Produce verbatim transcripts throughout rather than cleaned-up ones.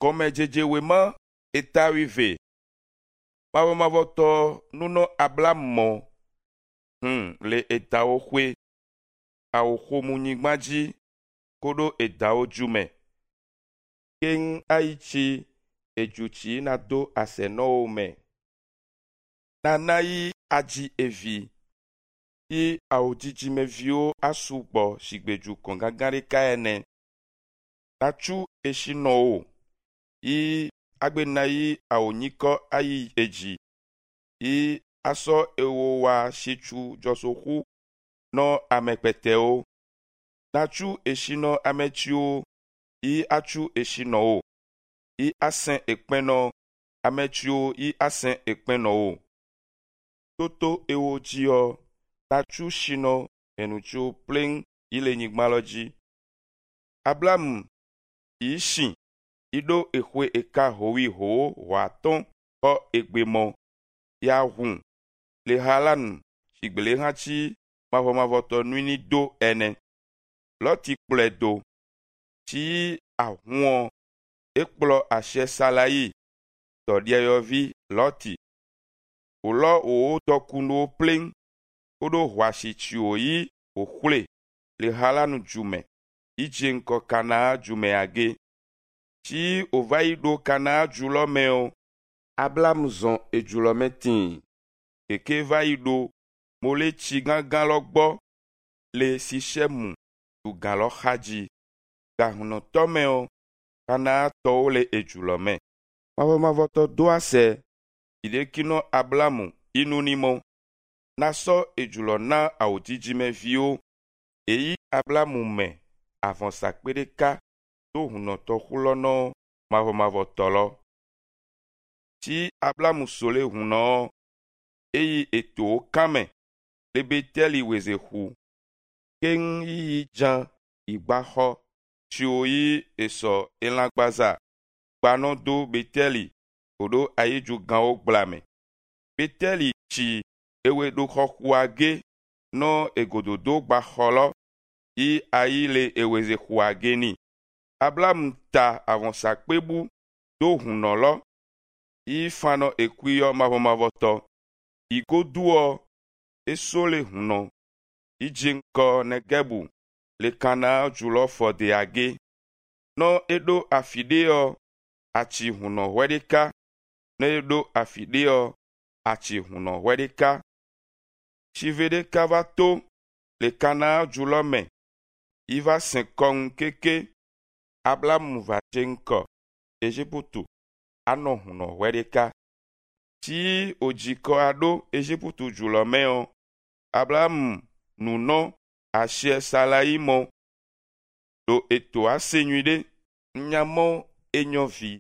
Comme Djedjewema est arrivé. Mavo mavo to nuno ablamo. Hmm, le etao kwe. Aoko munigmaji. Kodo etao jume. King aichi ejuchi na do aseno ome. Nanayi aji evi. I audiji mevio asugbo shigbeju kongagari kaene. Nachu eshino. I agbenayi aoniko ayi eji. I aso ewo wa shichu josoku no amekpeteo. Nachu eshino amechio. I achu eshino. I asen ekpeno amechio i asen ekpeno. Toto ewo jio. Nachu shino enuchu pling ile nigmaloji. Ablam ishi ido ekwe eka howi ho waton o egbemo ya hun le halan shigbele hachi mavo mavoto nwini do ene loti pledo ti ahun ekplo ashe salayi to dieyovi loti ulo o dokuno pling odo hwashi chioyi okule le halanu jume ije nko kana jume age ti ovaido kana julo meo ablam zon e julo metin keke vaido mole chi gangan logbo le sishemu tu galo haji gahuno tomeo kana to le e julo me mavo mavoto doase ide kino ablamu inunimo naso ejulo na audiji me vio eyi ablamu me avansa kpereka to huno to hulono mavo mavo tolo ti ablamu sole huno eyi eto kame le beteli weze hu ken yi jan igbaho ti oyi eso elagbaza gbano do beteli odo ayeju gan o gblame beteli chi ewe do khokuage no egododo gbaholo i aile eweze huage ni ablam ta avansa kpebu do hunolo i fano ekwiyo mavo mavoto igoduo esole huno ijinko negebu le kana julo fode age no edo afideo achi huno wedeka no edo afideo achi huno wedeka chivede kavato le kana julo me iva senkong keke ablam va jenko ejiputu ano huno wedeka ti ojiko ado ejiputu julo meo ablam nuno ashe salaimo do eto asenyuide nyamo enyovi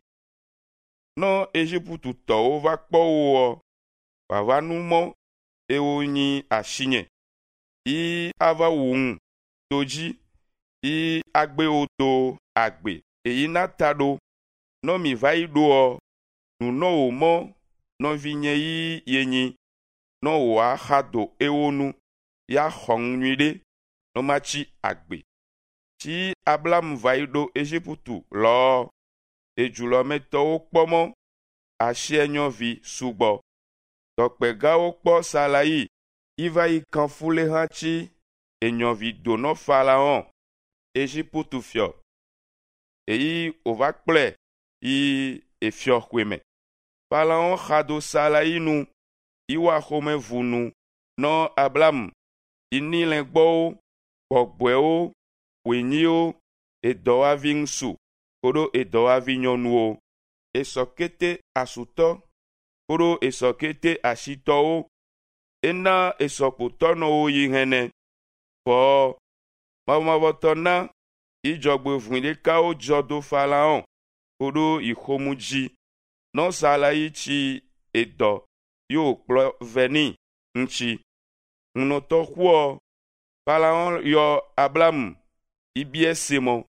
no ejiputu to va kpo wo vavanumo eonyi ashinye i ava wun toji i agbe odo agbe eyi natado no mi vaido o nuno omo no vinye yi yenyi no wa hado ewonu ya hongnwide no machi agbe ti ablam vaido ejiputu lo ejulo meto okpomo ashe enyovi sugbo tokpega okpo salayi iva ikan fule hachi enyovi dono falaon ejiputu fio eyi ova kple i efio kweme falaon hado salayi nu iwa home vunu no ablam inile gbo gbogbo wenyio edo avinsu kodo edo avinyonu esokete asuto kodo esokete ashito ena esopotono yihene fo mamavotona ijogbe vunde ka o jodo falaon kodo ihomuji no salayi chi edo yo kplo veni nchi unoto huo falaon yo ablam ibiesemo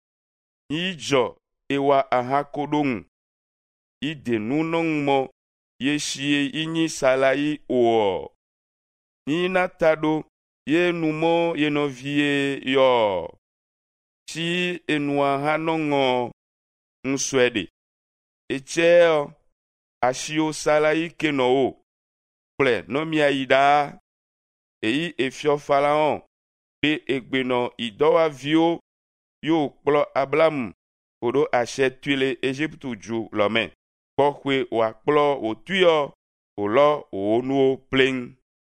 ijo ewa ahakodong ide nunongmo yeshie inyi salayi o ni natado ye numo ye novie yo chi enua hanongo nswede etseo asio salayi kenowo kple nɔmia yi ɖaa eyi efio Faraon be egbenɔ idɔwaviwo yo kplɔ Abraham wòɖo aṣẹ tui le Egypte dzu lɔme gbɔxɔe wòakplɔ wòtuyɔ wòlɔ wò nuwo pleŋ.